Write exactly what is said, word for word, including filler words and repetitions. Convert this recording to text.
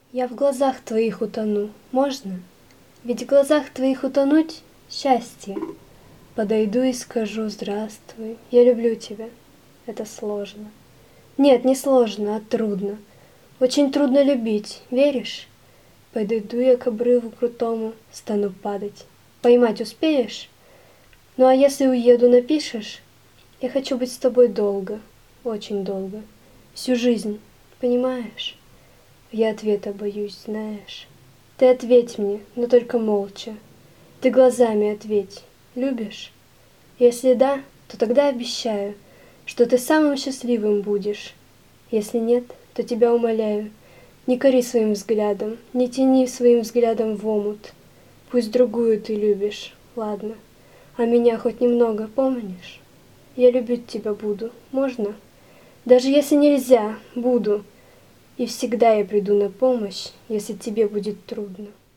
Я в глазах твоих утону, можно? Ведь в глазах твоих утонуть — счастье. Подойду и скажу: здравствуй, я люблю тебя. Это сложно. Нет, не сложно, а трудно. Очень трудно любить, веришь? Подойду я к обрыву крутому, стану падать. Поймать успеешь? Ну а если уеду, напишешь? Я хочу быть с тобой долго, очень долго. Всю жизнь, понимаешь? Я ответа боюсь, знаешь. Ты ответь мне, но только молча. Ты глазами ответь. Любишь? Если да, то тогда обещаю, что ты самым счастливым будешь. Если нет, то тебя умоляю, не кори своим взглядом, не тяни своим взглядом в омут. Пусть другую ты любишь, ладно, а меня хоть немного помнишь? Я любить тебя буду, можно? Даже если нельзя, буду. И всегда я приду на помощь, если тебе будет трудно.